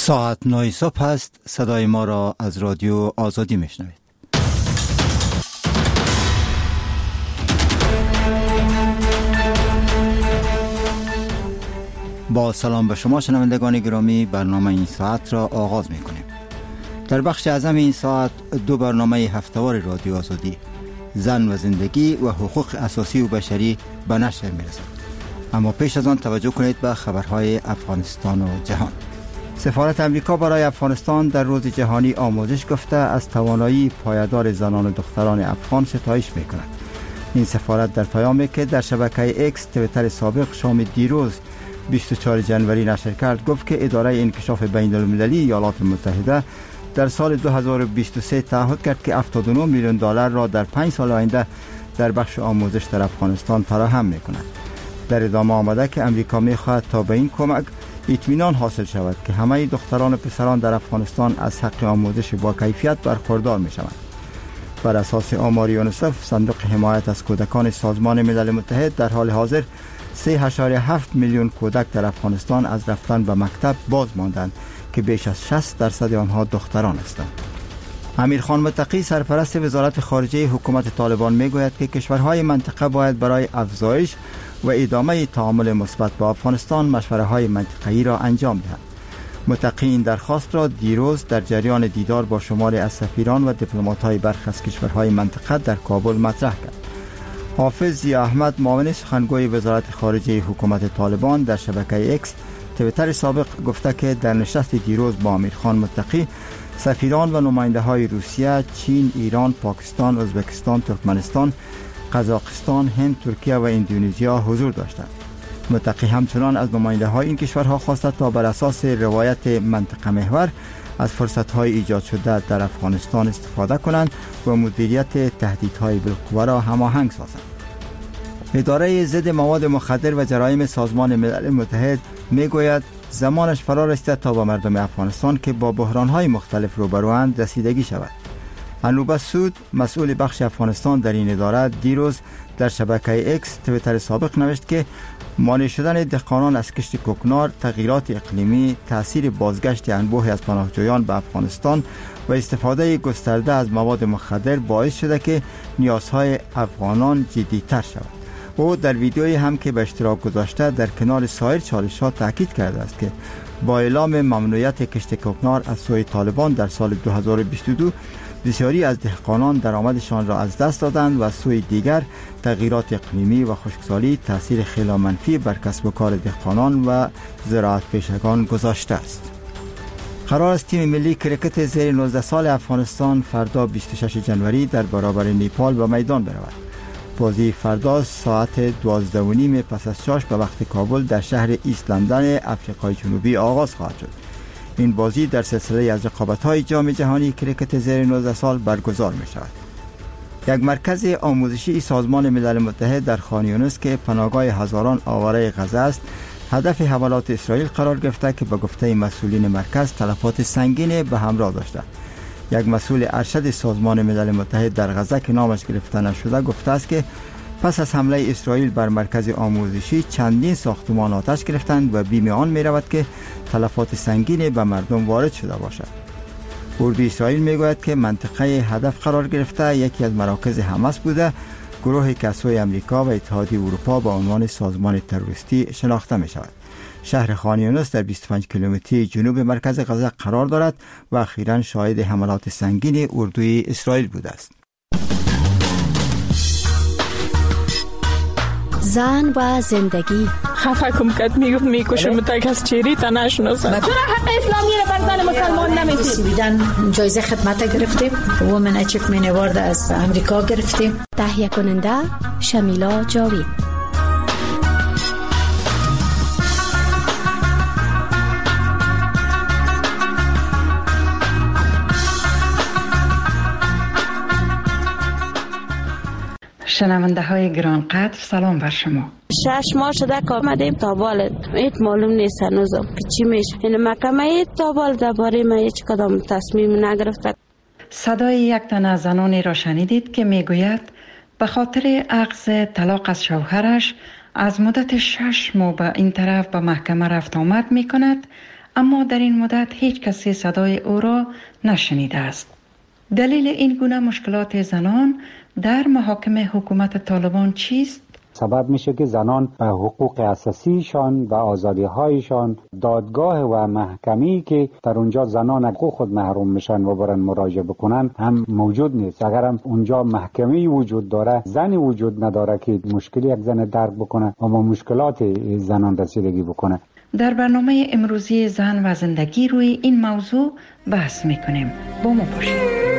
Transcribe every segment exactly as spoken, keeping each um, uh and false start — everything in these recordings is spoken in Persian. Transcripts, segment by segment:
ساعت نه صبح است. صدای ما را از رادیو آزادی میشنوید. با سلام به شما شنوندگان گرامی، برنامه این ساعت را آغاز می کنیم. در بخش اعظم این ساعت دو برنامه هفته‌وار رادیو آزادی، زن و زندگی و حقوق اساسی و بشری به نشر می رسد. اما پیش از آن توجه کنید به خبرهای افغانستان و جهان. سفارت امریکا برای افغانستان در روز جهانی آموزش گفته از توانایی پایدار زنان و دختران افغان ستایش می کند. این سفارت در پیامی که در شبکه اکس تویتر سابق شام دیروز بیست و چهارم ژانویه نشر کرد گفت که اداره انکشاف بین المللی ایالات متحده در سال دو هزار و بیست و سه تعهد کرد که هفتاد و نه میلیون دلار را در پنج سال آینده در بخش آموزش در افغانستان فراهم می کند. در ادامه آمده که امریکا می خواهد تا به این کمک اطمینان حاصل شود که همه دختران و پسران در افغانستان از حق آموزش با کیفیت برخوردار می شوند. بر اساس آمار یونیسف، صندوق حمایت از کودکان سازمان ملل متحد در حال حاضر سه و هفت میلیون کودک در افغانستان از رفتن به مکتب باز ماندند که بیش از شصت درصد آنها دختران هستند. امیرخان متقی سرپرست وزارت خارجه حکومت طالبان میگوید که کشورهای منطقه باید برای افزایش و ادامه تعامل مثبت با افغانستان مشوره‌های منطقه‌ای را انجام دهند. متقی این درخواست را دیروز در جریان دیدار با شماری از سفیران و دیپلمات‌های برخی از کشورهای منطقه در کابل مطرح کرد. حافظ ضیا احمد، معاون سخنگوی وزارت خارجه حکومت طالبان در شبکه اکس تویتر سابق گفته که در نشست دیروز با امیرخان متقی سفیران و نماینده های روسیه، چین، ایران، پاکستان، ازبکستان، ترکمنستان، قزاقستان، هند، ترکیه و اندونزیا حضور داشتند. متقی همچنان از نماینده های این کشورها خواسته تا بر اساس روایت منطقه محور از فرصت های ایجاد شده در افغانستان استفاده کنند و مدیریت تهدیدهای بالقوه را هماهنگ سازند. اداره ضد مواد مخدر و جرایم سازمان ملل متحد میگوید زمانش فرا رسیده تا با مردم افغانستان که با بحران‌های مختلف روبروند رسیدگی شود. انوبه سود، مسئول بخش افغانستان در این اداره، دیروز در شبکه اکس تویتر سابق نوشت که مانع شدن دهقانان از کشت کوکنار، تغییرات اقلیمی، تأثیر بازگشت انبوه از پناهجویان به افغانستان و استفاده گسترده از مواد مخدر باعث شده که نیازهای افغانان جدی‌تر شود. او در ویدیویی هم که به اشتراک گذاشته در کنار سایر چالش‌ها تاکید کرده است که با اعلام ممنوعیت کشت کوکنار از سوی طالبان در سال دو هزار و بیست و دو بسیاری از دهقانان درآمدشان را از دست دادند و از سوی دیگر تغییرات اقلیمی و خشکسالی تاثیر خیلی منفی بر کسب و کار دهقانان و زراعت پیشگان گذاشته است. قرار است تیم ملی کرکت زیر نوزده سال افغانستان فردا بیست و ششم ژانویه در برابر نیپال به میدان برود. بازی فردا ساعت دوازده و نیم پس از شاش به وقت کابل در شهر ایست لندن افریقای جنوبی آغاز خواهد شد. این بازی در سلسله از رقابت‌های جام جهانی کرکت زیر نوزده سال برگزار می شود. یک مرکز آموزشی سازمان ملل متحد در خان یونس که پناهگاه هزاران آواره غزه است، هدف حملات اسرائیل قرار گرفته که به گفته مسئولین مرکز تلفات سنگین به همراه داشته. یک مسئول ارشد سازمان ملل متحد در غزه که نامش گرفته نشده گفته است که پس از حمله اسرائیل بر مرکز آموزشی چندین ساختمان آتش گرفتند و بیم آن می رود که تلفات سنگین به مردم وارد شده باشد. اردوی اسرائیل می گوید که منطقه هدف قرار گرفته یکی از مراکز حماس بوده، گروهی که از سوی امریکا و اتحادیه اروپا با عنوان سازمان تروریستی شناخته می شود. شهر خان یونس در بیست و پنج کیلومتری جنوب مرکز غزه قرار دارد و اخیراً شاهد حملات سنگین اردوی اسرائیل بوده است. زن و زندگی. خفه کم کد میگفت میکشم تا کس چیری تا نشناسم. چرا حق اسلامی رو بر زن مسلمان نمیدید؟ بیدن جایزه خدمت گرفتیم، وومن اچیومنت اوارد از امریکا گرفتیم. تهیه کننده شمیلا جاوید. شنونده های گران قدر، سلام بر شما. شش ماه شده که آمدیم تابال ایت معلوم نیست هنوزم که چی میشه. این محکمه تابال درباره ما هیچ کدام تصمیم نگرفته. صدای یک تن از زنانی را شنیدید که میگوید به خاطر اخذ طلاق از شوهرش از مدت شش ماه به این طرف به محکمه رفت آمد می کند، اما در این مدت هیچ کسی صدای او را نشنیده است. دلیل این گونه مشکلات زنان در محاکم حکومت طالبان چیست؟ سبب میشه که زنان به حقوق اساسیشان و آزادی‌هایشان دادگاه و محکمی که در اونجا زنان حقوق خود محروم میشن و برن مراجعه بکنن هم موجود نیست. اگر هم اونجا محکمی وجود داره، زنی وجود نداره که مشکلی یک زن درک بکنه و با مشکلات زنان رسیدگی بکنه. در برنامه امروزی زن و زندگی روی این موضوع بحث میکنیم. با ما باشید.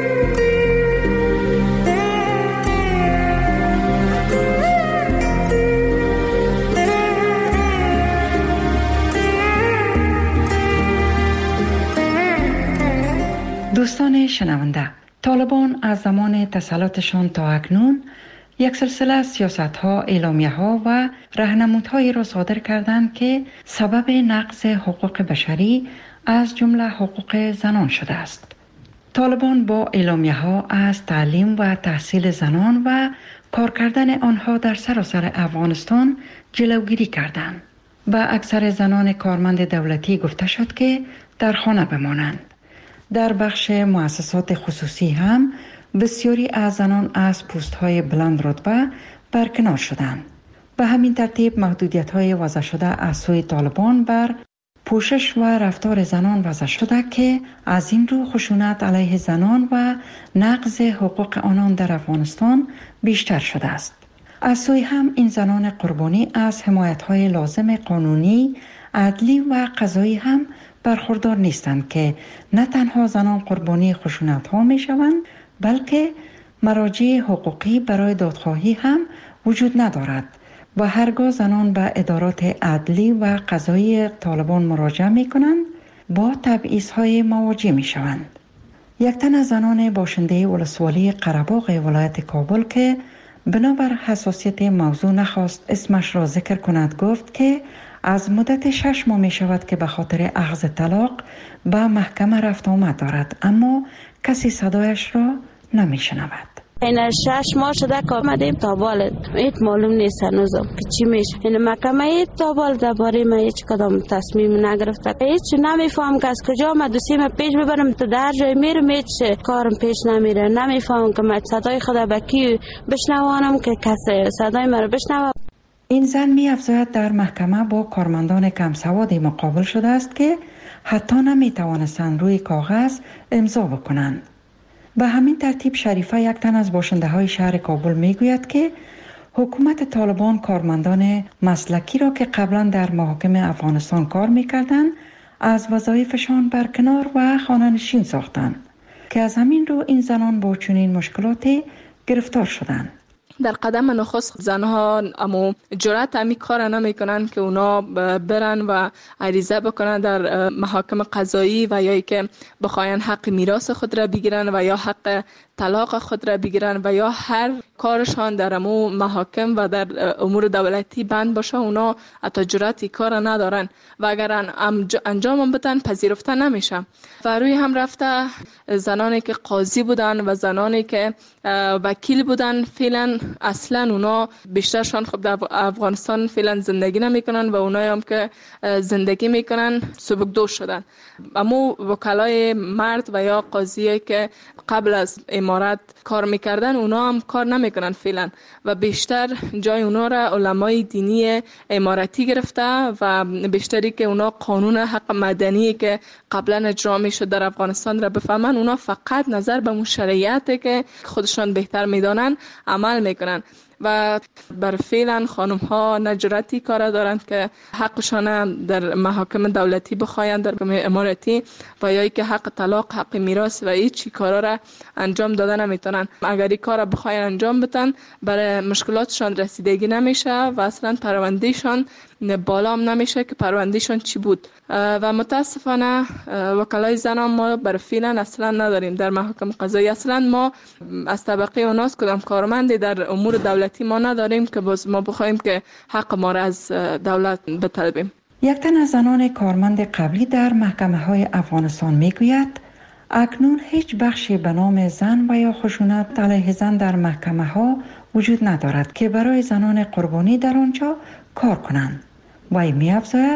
دوستان شنونده، طالبان از زمان تسلطشان تا اکنون یک سلسله سیاست‌ها، اعلامیه‌ها و راهنمودهایی را صادر کردند که سبب نقض حقوق بشری از جمله حقوق زنان شده است. طالبان با اعلامیه‌ها از تعلیم و تحصیل زنان و کار کردن آنها در سراسر افغانستان جلوگیری کردند. با اکثر زنان کارمند دولتی گفته شد که در خانه بمانند. در بخش مؤسسات خصوصی هم بسیاری از زنان از پست‌های بلند رتبه برکنار شدند. به همین ترتیب محدودیت‌های وضع شده از سوی طالبان بر پوشش و رفتار زنان وضع شده که از این رو خشونت علیه زنان و نقض حقوق آنان در افغانستان بیشتر شده است. از سوی هم این زنان قربانی از حمایت‌های لازم قانونی، عدلی و قضایی هم برخوردار نیستند که نه تنها زنان قربانی خشونت ها می شوند، بلکه مراجع حقوقی برای دادخواهی هم وجود ندارد و هرگاه زنان به ادارات عدلی و قضایی طالبان مراجعه می کنند با تبعیض های مواجه می شوند. یک تن از زنان باشنده ولسوالی قره‌باغ ولایت کابل که بنابر حساسیت موضوع نخواست اسمش را ذکر کند گفت که از مدت شش ماه می شود که به خاطر اخذ طلاق به محکمه رفت آمد دارد، اما کسی صدایش را نمی شنود. این شش ماه شده که آمدیم تابال ایت معلوم نیست هنوزم که چی میشه. این محکمه تابال درباره ما هیچ کدام تصمیم نگرفته. هیچ نمیفهم که از کجا ما دوسیم پیش ببرم تا در جای میرم هیچ کارم پیش نمیره. نمیفهم که ما صدای خدا به کی بشنوانم که کسی صدای ما رو بشنوه. این زن می افزاید در محکمه با کارمندان کم سوادی مقابل شده است که حتی نمی توانستند روی کاغذ امضا بکنند. به همین ترتیب شریفه یک تن از باشنده های شهر کابل می گوید که حکومت طالبان کارمندان مسلکی را که قبلا در محاکم افغانستان کار می کردند از وظایفشان برکنار و خانه‌نشین ساختند که از همین رو این زنان با چنین مشکلاتی گرفتار شدند. در قدم نخست زنها اما جرأت امی کار نمی کنند که اونا برن و عریضه بکنن در محاکم قضایی و یا که بخواین حق میراث خود را بگیرن و یا حق طلاق خود را بگیرن و یا هر کارشان در امو محاکم و در امور دولتی بند باشه. اونا حتی جرأتی کار ندارن و اگر انجام بدن پذیرفته نمیشه. و روی هم رفته زنانی که قاضی بودن و زنانی که وکیل بودن فعلا اصلا اونا بیشترشان خب در افغانستان فعلا زندگی نمیکنن و اونایی هم که زندگی میکنن سبکدوش شدن. اما وکلای مرد و یا قاضی که قبل از امارت کار میکردن اونا هم کار نمیکنن فعلا و بیشتر جای اونا را علمای دینی امارتی گرفته و بیشتری که اونا قانون حق مدنی که قبلا اجرا میشد در افغانستان را بفهمن، اونا فقط نظر به اون شریعت که خودشان بهتر میدانن عمل میکنن و بر فعلا خانم ها نجرتی کار دارند که حقشان در محاکم دولتی بخواین در محاکم امارتی و یا که حق طلاق، حق میراث و هیچ کارا را انجام دادن نمیتونن. اگر این کارا بخواین انجام بدن برای مشکلاتشان رسیدگی نمیشه و اصلا پروندهشان بالا هم نمیشه که پروندهشان چی بود. و متاسفانه وکلای زنان ما بر فعلا اصلا نداریم در محاکم قضایی. اصلا ما از طبقه اوناس کدام کارمندی در امور دولتی ما نداریم که باز ما بخوایم که حق ما را از دولت بطلبیم. یک تن از زنان کارمند قبلی در محکمه های افغانستان میگوید اکنون هیچ بخشی به نام زن و یا خشونت علیه زن در محکمه ها وجود ندارد که برای زنان قربانی در آنجا کار کنند. و می افزاید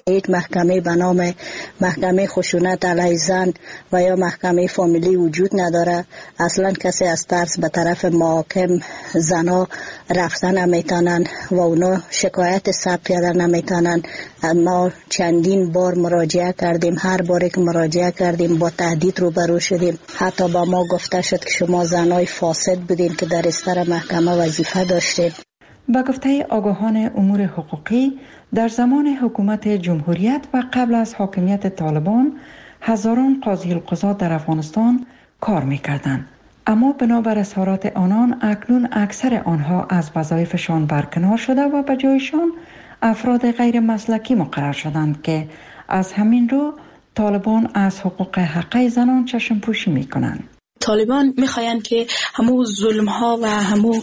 هیچ محکمه به نام محکمه خشونت علیه زن و یا محکمه فامیلی وجود نداره. اصلا کسی از ترس به طرف محاکم زنها رفتن نمیتونن و اونا شکایت ثبت کردن نمیتونن. ما چندین بار مراجعه کردیم، هر باری که مراجعه کردیم با تهدید روبرو شدیم. حتی با ما گفته شد که شما زنای فاسد بودین که در استر محکمه وظیفه داشتین. با گفته آگاهان امور حقوقی، در زمان حکومت جمهوریت و قبل از حاکمیت طالبان هزاران قاضی القضات در افغانستان کار می‌کردند، اما بنابر اظهارات آنان اکنون اکثر آنها از وظایفشان برکنار شده و به جایشان افراد غیر مسلکی مقرر شدند که از همین رو طالبان از حقوق حقه زنان چشم پوشی می‌کنند. طالبان میخواین که همو ظلم ها و همو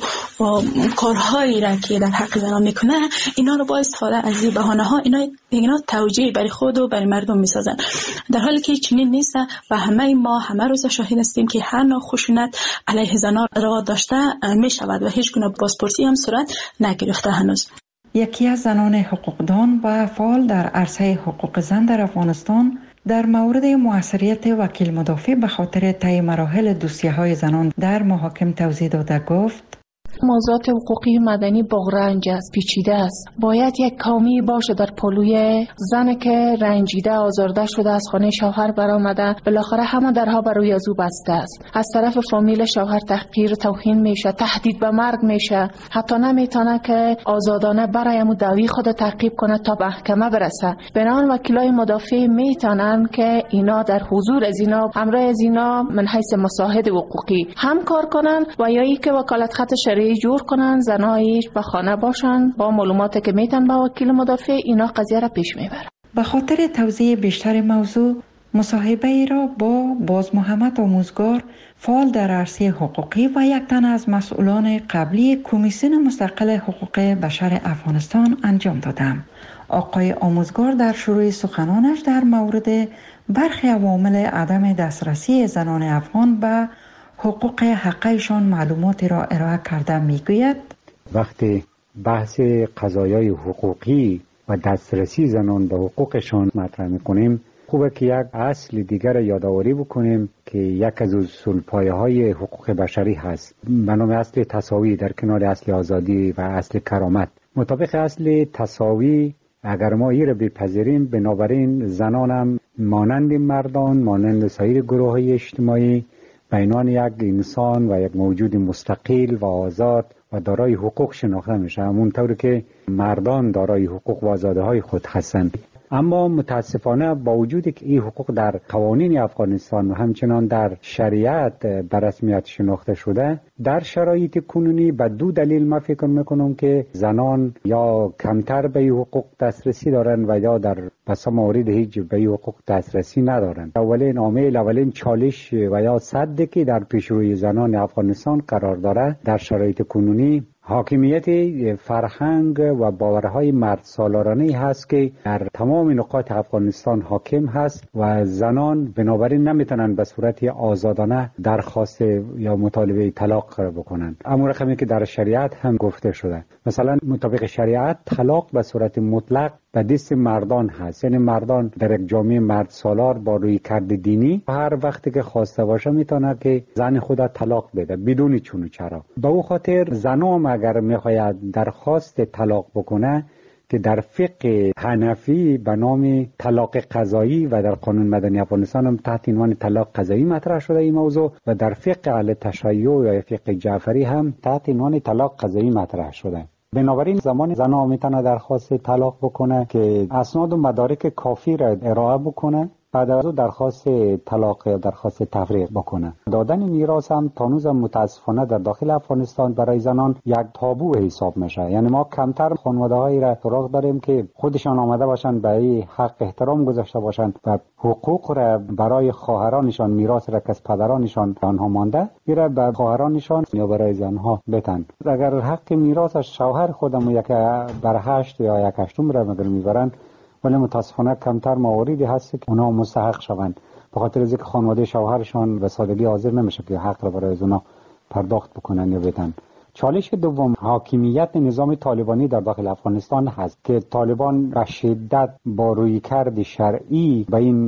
کارهایی را که در حق زنان میکنه اینا رو با استفاده از این بهانه ها اینا اینا توجیه برای خود و برای مردم میسازن، در حالی که چنین نیست و همه ما همه روز شاهد هستیم که هر نوع خشونت علیه زنان روا داشته میشود و هیچ گونه بازپرسی هم صورت نگرفته هنوز. یکی از زنان حقوقدان و فعال در عرصه حقوق زن در افغانستان در مورد موثریت وکیل مدافع به خاطر طی مراحل دوسیه‌های زنان در محاکم توضیح داده گفت: موضوعات حقوقی مدنی بغرنج است، پیچیده است. باید یک کامی باشه در پلوی زن که رنجیده آزارده شده از خانه شوهر برآمده، بالاخره همه درها بر روی از او بسته است. از طرف فامیل شوهر تحقیر، توهین میشه، تهدید به مرگ میشه، حتی نمیتونه که آزادانه برای مو دعوی خود تعقیب کنه تا محکمه برسه. بنابراین وکیلای مدافع میتونن که اینا در حضور از اینا همراه از اینا من حیث مساعد حقوقی هم کار کنن و یا ای که وکالت خط شرعی جور کنن، زنایش به خانه باشن، با معلوماتی که میتن با وکیل مدافع اینا قضیه را پیش میبرن. به خاطر توضیح بیشتر موضوع، مصاحبه ای را با باز محمد آموزگار فعال در عرصه حقوقی و یک تن از مسئولان قبلی کمیسیون مستقل حقوق بشر افغانستان انجام دادم. آقای آموزگار در شروع سخنانش در مورد برخی عوامل عدم دسترسی زنان افغان به حقوق حقیقشان معلوماتی را ارائه کرده میگوید: وقتی بحث قضایای حقوقی و دسترسی زنان به حقوقشان مطرح میکنیم، خوبه که یک اصل دیگر یادآوری بکنیم که یک از اصول پایه های حقوق بشری هست به نام اصل تساوی در کنار اصل آزادی و اصل کرامت. مطابق اصل تساوی اگر ما این را بپذیریم، بنابراین زنان هم مانند مردان، مانند سایر گروه های اجتماعی به عنوان یک انسان و یک موجود مستقل و آزاد و دارای حقوق شناخته میشه، همونطور که مردان دارای حقوق و آزادی های خود هستند. اما متاسفانه با وجودی که این حقوق در قوانین افغانستان و همچنان در شریعت به رسمیت شناخته شده، در شرایط کنونی به دو دلیل ما فکر میکنم که زنان یا کمتر به این حقوق دسترسی دارن و یا در بسا موارد هیچ به این حقوق دسترسی ندارن. اولین عامل، اولین چالش و یا سدی که در پیشروی زنان افغانستان قرار داره در شرایط کنونی حاکمیت فرهنگ و باورهای مرد سالارانه هست که در تمام نقاط افغانستان حاکم هست و زنان بنابراین نمیتونن به صورت آزادانه درخواست یا مطالبه طلاق بکنن. اما رقمی که در شریعت هم گفته شده، مثلا مطابق شریعت طلاق به صورت مطلق به دست مردان هست، یعنی مردان در یک جامعه مرد سالار با روی کرد دینی هر وقتی که خواسته باشه میتونه که زن خود طلاق بده بدون چون و چرا. به او خاطر زنام اگر میخواید درخواست طلاق بکنه که در فقه حنفی به نام طلاق قضایی و در قانون مدنی افغانستان هم تحت عنوان طلاق قضایی مطرح شده این موضوع و در فقه اهل تشیع یا فقه جعفری هم تحت عنوان طلاق قضایی مطرح شده. بنابراین زمان زنها میتونه درخواست طلاق بکنه که اسناد و مدارک کافی را ارائه بکنه، بعد از او درخواست طلاق یا درخواست تفریق بکنه. دادن میراث هم تانوز هم متاسفانه در داخل افغانستان برای زنان یک تابو حساب میشه. یعنی ما کمتر خانواده‌هایی را سراغ داریم که خودشان آمده باشن به این حق احترام گذاشته باشن و حقوق را برای خواهرانشان، میراث را که از پدرانشان آنها مانده میره به خواهرانشان یا برای زنها بتن. اگر حق میراث از شوهر خودمون یک بر هشت یا یک هشتم را مگر میبرن، ولی متاسفانه کمتر مواردی هست که اونا مستحق شوند، به خاطر از اینکه خانواده شوهرشان به سادگی حاضر نمیشه که حق را برای اونا پرداخت بکنن یا بدن. چالش دوم حاکمیت نظام طالبانی در داخل افغانستان هست که طالبان به شدت با رویکرد شرعی به این